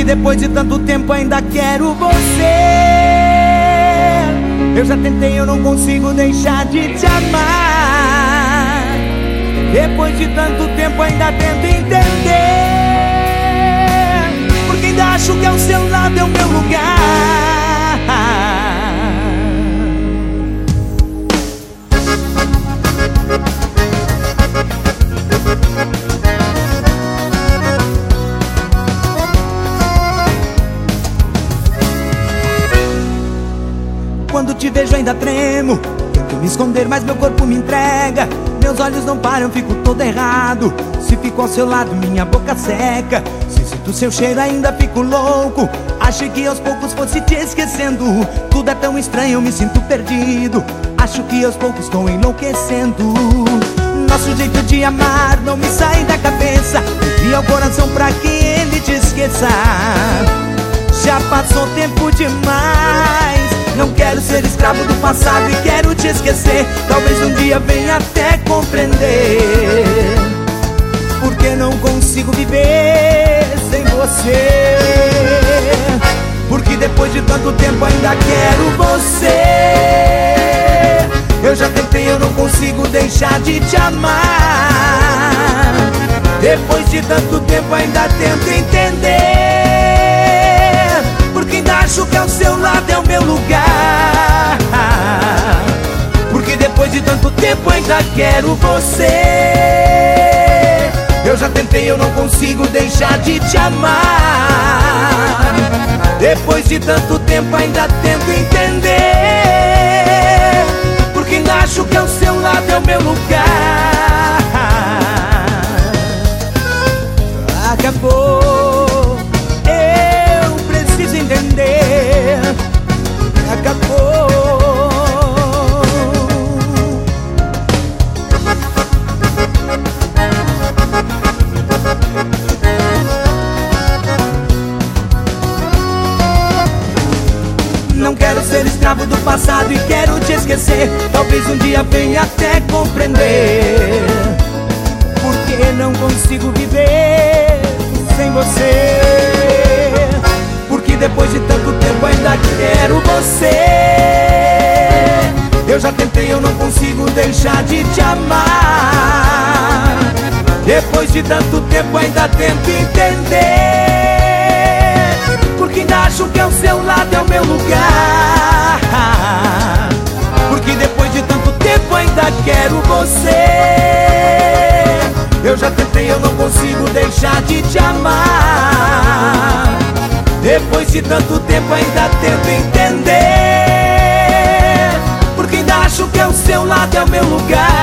depois de tanto tempo ainda quero você. Eu já tentei, eu não consigo deixar de te amar. Depois de tanto tempo ainda tento entender, porque ainda acho que ao seu lado é o meu lugar. Quando te vejo ainda tremo, tento me esconder, mas meu corpo me entrega. Meus olhos não param, fico todo errado. Se fico ao seu lado, minha boca seca. Se sinto seu cheiro, ainda fico louco. Achei que aos poucos fosse te esquecendo. Tudo é tão estranho, eu me sinto perdido. Acho que aos poucos estou enlouquecendo. Nosso jeito de amar não me sai da cabeça. Envie ao coração pra que ele te esqueça. Já passou tempo demais. Não quero ser escravo do passado e quero te esquecer. Talvez um dia venha até compreender porque não consigo viver sem você. Porque depois de tanto tempo ainda quero você. Eu já tentei, eu não consigo deixar de te amar. Depois de tanto tempo ainda tento entender, porque ainda acho que ao seu lado é o meu lugar. Porque depois de tanto tempo ainda quero você. Eu já tentei, eu não consigo deixar de te amar. Depois de tanto tempo ainda tento entender, porque ainda acho que ao seu lado é o meu lugar. Acabou, eu preciso entender. Acabou. Não quero ser escravo do passado e quero te esquecer. Talvez um dia venha até compreender porque não consigo viver sem você. Porque depois de tanto tempo ainda quero você. Eu já tentei, eu não consigo deixar de te amar. Depois de tanto tempo ainda tento entender, porque ainda acho que ao seu lado é o meu lugar. Porque depois de tanto tempo ainda quero você. Eu já tentei, eu não consigo deixar de te amar. Depois de tanto tempo ainda tento entender, porque ainda acho que ao seu lado é o meu lugar.